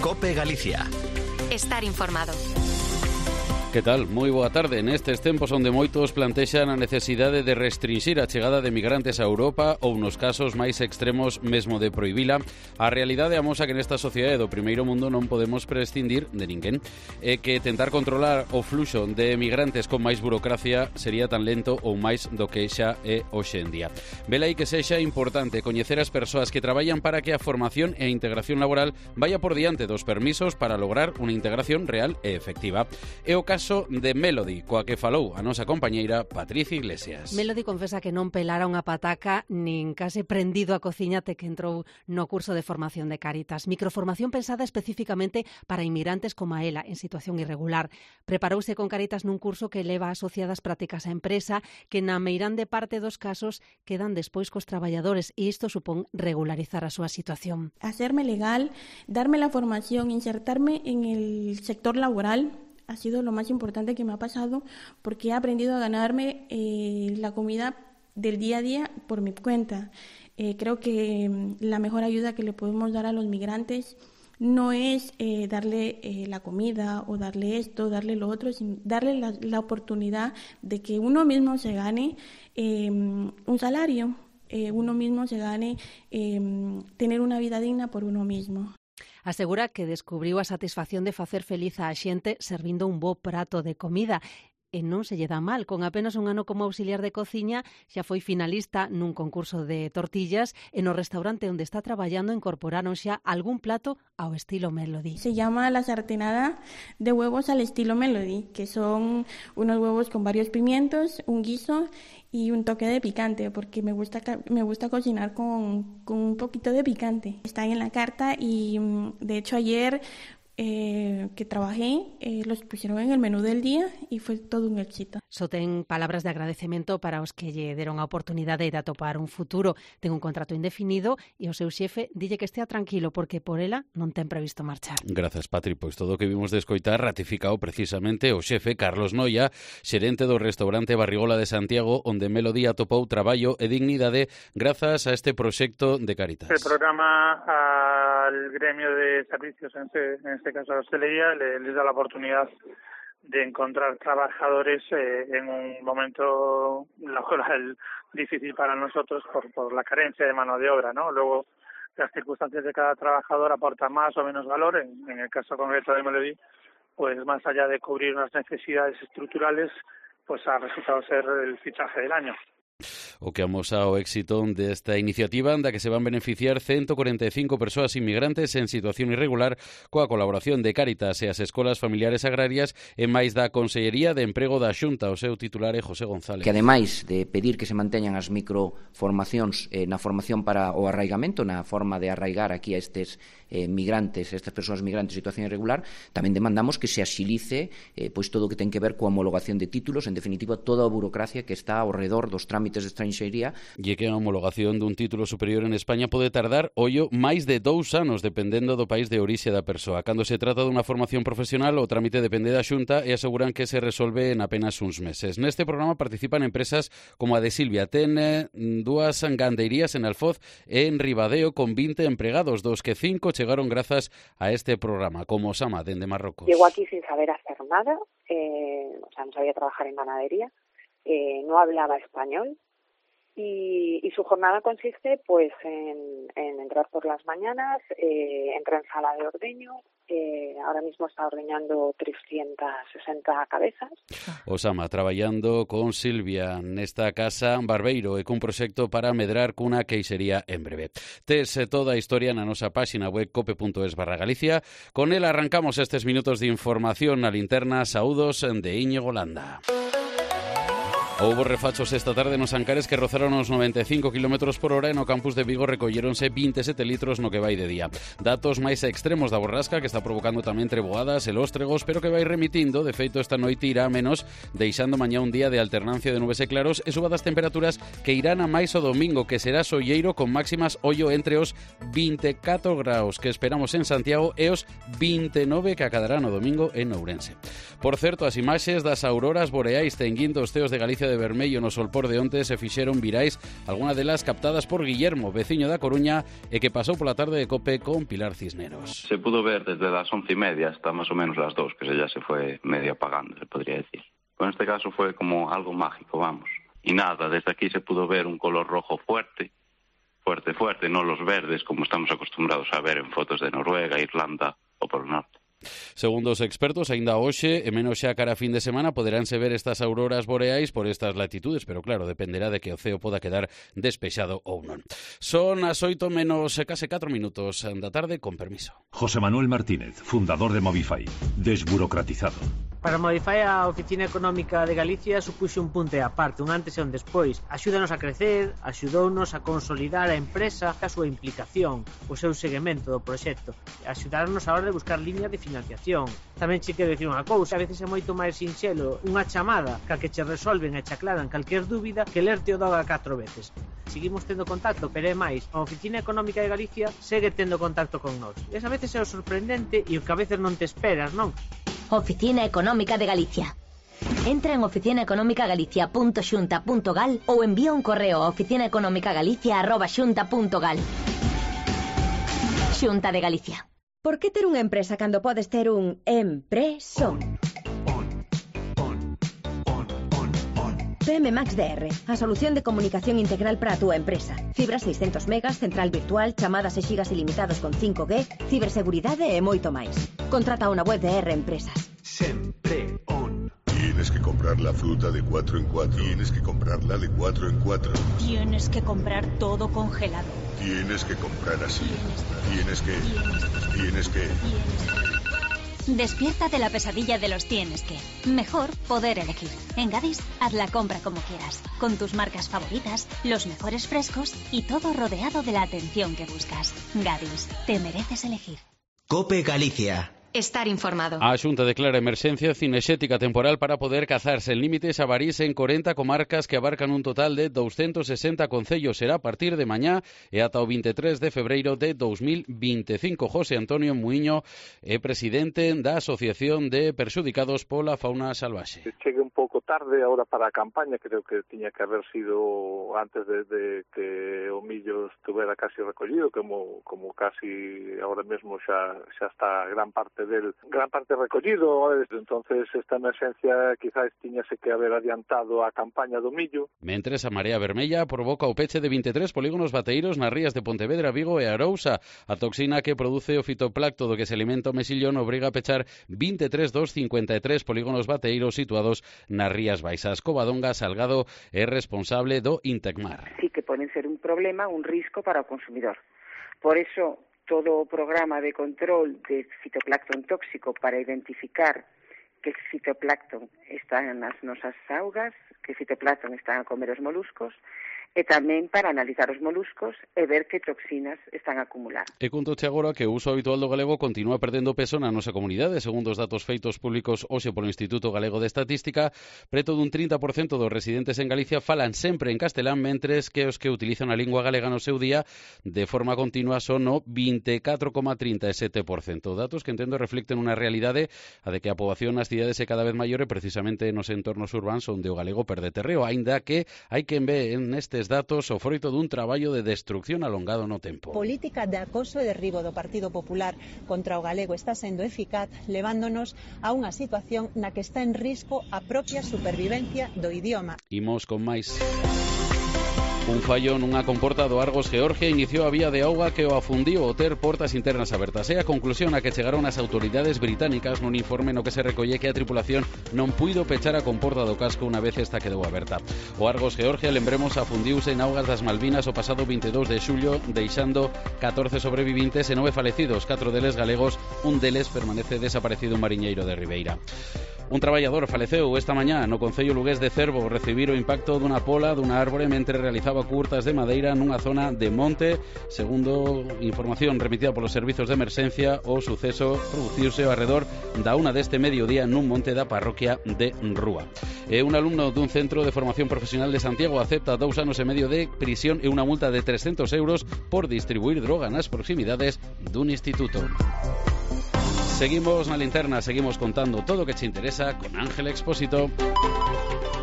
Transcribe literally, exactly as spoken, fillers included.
COPE Galicia. Estar informado. Que tal? Moi boa tarde. Nestes tempos onde moitos plantexan a necesidade de restringir a chegada de migrantes a Europa ou nos casos máis extremos mesmo de prohibila, a realidade amosa que nesta sociedade do primeiro mundo non podemos prescindir de ninguén e que tentar controlar o fluxo de migrantes con máis burocracia sería tan lento ou máis do que xa é hoxe en día. Vela aí que sexa importante coñecer as persoas que traballan para que a formación e a integración laboral vaya por diante dos permisos para lograr unha integración real e efectiva. É o caso de Melody, coa que falou a nosa compañeira Patricia Iglesias. Melody confesa que non pelara unha pataca nin case prendido a cociña te que entrou no curso de formación de Cáritas. Microformación pensada especificamente para inmigrantes como a ela, en situación irregular. Preparouse con Cáritas nun curso que leva asociadas prácticas á empresa que na meirande parte dos casos quedan despois cos traballadores e isto supón regularizar a súa situación. Hacerme legal, darme la formación, insertarme en el sector laboral ha sido lo más importante que me ha pasado porque he aprendido a ganarme eh, la comida del día a día por mi cuenta. Eh, creo que la mejor ayuda que le podemos dar a los migrantes no es eh, darle eh, la comida o darle esto, darle lo otro, sino darle la, la oportunidad de que uno mismo se gane eh, un salario, eh, uno mismo se gane eh, tener una vida digna por uno mismo. Asegura que descubriu a satisfacción de facer feliz a xente servindo un bo prato de comida. E non se lle dá mal. Con apenas un ano como auxiliar de cociña xa foi finalista nun concurso de tortillas e no restaurante onde está traballando incorporaron xa algún plato ao estilo Melody. Se llama la sartenada de huevos al estilo Melody, que son unos huevos con varios pimientos, un guiso y un toque de picante, porque me gusta me gusta cocinar con, con un poquito de picante. Está ahí en la carta y de hecho ayer Eh, que trabajé, eh, los pusieron en el menú del día e foi todo un éxito. Só ten palabras de agradecemento para os que lle deron a oportunidade de atopar un futuro. Ten un contrato indefinido e o seu xefe dille que estea tranquilo porque por ela non ten previsto marchar. Grazas, Patri. Pois todo o que vimos de escoitar ratificado precisamente o xefe Carlos Noia, xerente do restaurante Barrigola de Santiago, onde Melody atopou traballo e dignidade grazas a este proxecto de Cáritas. El programa al gremio de servicios, en este, en este caso a la hostelería, le, les da la oportunidad de encontrar trabajadores eh, en un momento laboral difícil para nosotros por, por la carencia de mano de obra, ¿no? Luego, las circunstancias de cada trabajador aportan más o menos valor. En, en el caso concreto de Melody, pues más allá de cubrir unas necesidades estructurales, pues ha resultado ser el fichaje del año. O que amosa o éxito desta iniciativa da que se van beneficiar ciento cuarenta e cinco persoas inmigrantes en situación irregular coa colaboración de Cáritas e as escolas familiares agrarias e máis da Consellería de Emprego da Xunta. O seu titular é José González. Que ademais de pedir que se manteñan as microformacións eh, na formación para o arraigamento, na forma de arraigar aquí a estes eh, migrantes, estas persoas migrantes en situación irregular, tamén demandamos que se axilice eh, pois todo o que ten que ver coa homologación de títulos, en definitiva toda a burocracia que está ao redor dos trámites de estranxeiría. E que a homologación dun título superior en España pode tardar, ollo, máis de dous anos, dependendo do país de orixe da persoa. Cando se trata dunha formación profesional, o trámite depende da Xunta e aseguran que se resolve en apenas uns meses. Neste programa participan empresas como a de Silvia. Ten eh, dúas gandeirías en Alfoz e en Ribadeo con vinte empregados, dos que cinco chegaron grazas a este programa, como Sama, dende Marrocos. Llegó aquí sin saber hacer nada, eh, o sea, no sabía trabajar en ganadería, eh, no hablaba español. Y, y su jornada consiste pues en, en entrar por las mañanas, eh, entra en sala de ordeño, eh, ahora mismo está ordeñando trescientas sesenta cabezas. Osama, traballando con Silvia nesta casa Barbeiro e cun proxecto para medrar cunha queixería en breve. Tes toda a historia na nosa páxina web cope punto es barra Galicia. Con el arrancamos estes minutos de información na linterna. Saúdos de Íñigo Landa. Houbo refachos esta tarde nos Ancares que rozaron os noventa e cinco kilómetros por hora e no campus de Vigo recolleronse vinte e sete litros no que vai de día. Datos máis extremos da borrasca que está provocando tamén treboadas e lóstregos, pero que vai remitindo. De feito, esta noite irá a menos, deixando mañá un día de alternancia de nubes e claros e suba das temperaturas que irán a máis o domingo, que será solleiro con máximas ollo entre os vinte e catro graus que esperamos en Santiago e os vinte e nove que acadarán o domingo en Ourense. Por certo, as imaxes das auroras boreais tenguindo os ceos de Galicia provincia de Bermello no Solpor de onte se fixeron virais algunha delas captadas por Guillermo, veciño da Coruña, e que pasou pola tarde de Cope con Pilar Cisneros. Se pudo ver desde las once y media hasta más o menos las dos, que ya se fue medio apagando, se podría decir. En este caso fue como algo mágico, vamos. Y nada, desde aquí se pudo ver un color rojo fuerte, fuerte, fuerte, no los verdes como estamos acostumbrados a ver en fotos de Noruega, Irlanda o por el norte. Segundo os expertos, aínda hoxe, e menos xa cara a fin de semana, poderánse ver estas auroras boreais por estas latitudes, pero claro, dependerá de que o ceo poda quedar despexado ou non. Son as oito menos case catro minutos da tarde, con permiso. José Manuel Martínez, fundador de Movify, desburocratizado. Para Movify, a Oficina Económica de Galicia supuxo un punto e aparte, un antes e un despois. Axúdanos a crecer, axudounos a consolidar a empresa, a súa implicación, o seu seguimento do proxecto, axudarnos a hora de buscar líneas de financiación. Tamén che quero dicir unha cousa, a veces é moito máis sinxelo unha chamada ca que che resolven e che aclaran calquer dúbida que lerte o doga catro veces. Seguimos tendo contacto, pero é máis, a Oficina Económica de Galicia segue tendo contacto con nós. E a veces é o sorprendente e o que a veces non te esperas, non? Oficina Económica de Galicia. Entra en oficinaeconomicagalicia punto xunta punto gal ou envía un correo a oficinaeconomicagalicia arroba xunta punto gal. Xunta de Galicia. Por que ter unha empresa cando podes ter un empreso? P M Max D R, a solución de comunicación integral para a túa empresa. Fibra seiscentos megas, central virtual, chamadas e xigas ilimitados con cinco G, ciberseguridade e moito máis. Contrata unha web de R Empresas. Sempre on. Tienes que comprar la fruta de cuatro en cuatro. Tienes que comprarla de cuatro en cuatro. Tienes que comprar todo congelado. Tienes que comprar así. Tienes que... Tienes que... Despierta de la pesadilla de los tienes que. Mejor poder elegir. En Gadis, haz la compra como quieras, con tus marcas favoritas, los mejores frescos y todo rodeado de la atención que buscas. Gadis, te mereces elegir. Cope Galicia. Estar informado. A Xunta declara emerxencia cinexética temporal para poder cazarse en límites a varís en corenta comarcas que abarcan un total de doscientos sesenta concellos. Será a partir de mañá e ata o veintitrés de febreiro de dos mil veinticinco. José Antonio Muiño é presidente da Asociación de Perxudicados pola Fauna Salvaxe. Chegue un pouco tarde ahora para a campaña, creo que tiña que haber sido antes de, de que o millo estuvera casi recollido, como, como casi ahora mesmo xa, xa está gran parte del gran parte recollido, entonces esta emerxencia quizás tiñase que haber adiantado a campaña do millo. Mentres a Marea Vermella provoca o peche de veintitrés polígonos bateiros nas rías de Pontevedra, Vigo e Arousa. A toxina que produce o fitoplacto do que se alimenta o mesillón obriga a pechar veintitrés dos cincuenta e tres polígonos bateiros situados nas rías baixas. Covadonga Salgado é responsable do Intecmar. Sí que poden ser un problema, un risco para o consumidor. Por eso todo o programa de control de fitoplancton tóxico para identificar que fitoplancton está nas nosas augas, que fitoplancton están a comer os moluscos, e tamén para analizar os moluscos e ver que toxinas están a acumular. E contoche agora que o uso habitual do galego continúa perdendo peso na nosa comunidade. Segundo os datos feitos públicos hoxe polo Instituto Galego de Estatística, preto dun trinta por cento dos residentes en Galicia falan sempre en castelán, mentres que os que utilizan a lingua galega no seu día de forma continua son o veinticuatro coma trinta e sete por cento. Datos que entendo reflicten unha realidade a de que a poboación nas cidades é cada vez maior e precisamente nos entornos urbanos onde o galego perde terreo, aínda que hai quen ve en estes datos o froito dun traballo de destrucción alongado no tempo. Política de acoso e derribo do Partido Popular contra o galego está sendo eficaz, levándonos a unha situación na que está en risco a propia supervivencia do idioma. Imos con máis. Un fallo nunha comporta do Argos, Georgia, iniciou a vía de auga que o afundiu ao ter portas internas abertas. É a conclusión a que chegaron as autoridades británicas nun informe no que se recolle que a tripulación non puido pechar a comporta do casco unha vez esta quedou aberta. O Argos, Georgia, lembremos, afundiuse en augas das Malvinas o pasado veintidós de xullo, deixando catorce sobrevivintes e nove falecidos, catro deles galegos, un deles permanece desaparecido, un mariñeiro de Ribeira. Un traballador faleceu esta mañá no concello lugués de Cervo, recibir o impacto dunha pola dunha árbore mentre realizaba curtas de madeira nunha zona de monte. Segundo información remitida polos servizos de emerxencia, o suceso produciuse ao arredor da una deste mediodía nun monte da parroquia de Rúa. E un alumno dun centro de formación profesional de Santiago acepta dous anos e medio de prisión e unha multa de trescentos euros por distribuir droga nas proximidades dun instituto. Seguimos na linterna, seguimos contando todo o que te interesa con Ángel Expósito.